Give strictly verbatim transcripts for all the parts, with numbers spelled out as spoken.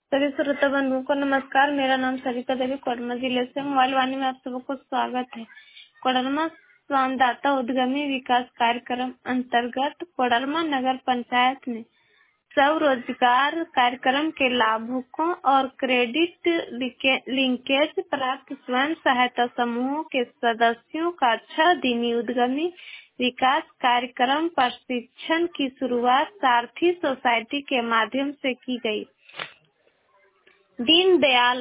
सभी श्रोता बंधुओं को नमस्कार। मेरा नाम सरिता देवी कोडरमा जिले से मोबाइल वाणी में आप सबको स्वागत है। कोडरमा स्वामदाता उद्यमी विकास कार्यक्रम अंतर्गत कोडरमा नगर पंचायत ने स्वरोजगार कार्यक्रम के लाभुकों और क्रेडिट लिंकेज प्राप्त स्वयं सहायता समूहों के सदस्यों का छह दिनी उद्यमी विकास कार्यक्रम प्रशिक्षण की शुरुआत सारथी सोसाइटी के माध्यम से की गई। दीनदयाल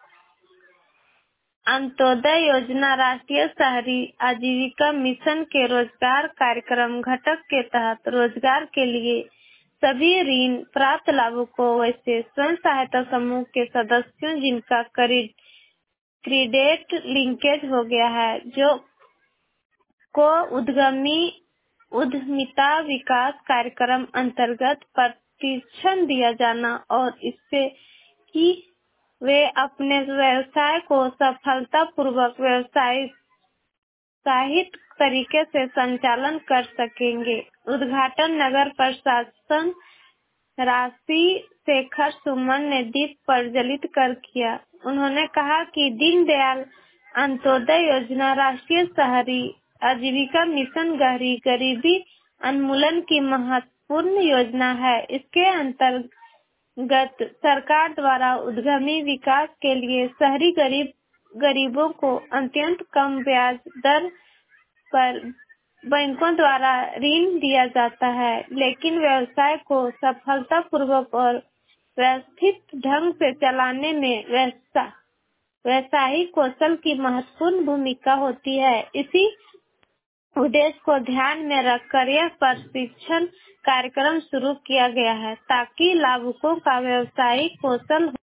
अंत्योदय योजना राष्ट्रीय शहरी आजीविका मिशन के रोजगार कार्यक्रम घटक के तहत रोजगार के लिए सभी ऋण प्राप्त लाभुकों वैसे स्वयं सहायता समूह के सदस्यों जिनका क्रेडिट लिंकेज हो गया है, जो को उद्यमी उद्यमिता विकास कार्यक्रम अंतर्गत प्रशिक्षण दिया जाना और इससे कि वे अपने व्यवसाय को सफलतापूर्वक व्यवसायिक तरीके से संचालन कर सकेंगे। उद्घाटन नगर प्रशासन राशि शेखर सुमन ने दीप प्रज्वलित कर किया। उन्होंने कहा कि दीनदयाल अंत्योदय योजना राष्ट्रीय शहरी आजीविका मिशन गहरी गरीबी उन्मूलन की महत्वपूर्ण योजना है। इसके अंतर्गत गत सरकार द्वारा उद्यमी विकास के लिए शहरी गरीब गरीबों को अत्यंत कम ब्याज दर पर बैंकों द्वारा ऋण दिया जाता है, लेकिन व्यवसाय को सफलतापूर्वक और व्यवस्थित ढंग से चलाने में व्यावसायिक कौशल की महत्वपूर्ण भूमिका होती है। इसी उद्देश्य को ध्यान में रखकर यह प्रशिक्षण कार्यक्रम शुरू किया गया है, ताकि लाभुकों का व्यावसायिक कौशल